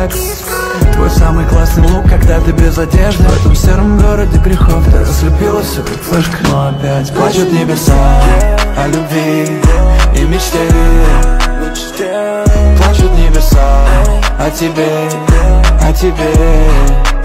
Твой самый классный лук, когда ты без одежды. В этом сером городе грехов ты разлепилась все как флешка. Но опять плачут небеса о любви и мечте. Плачут небеса о тебе, о тебе.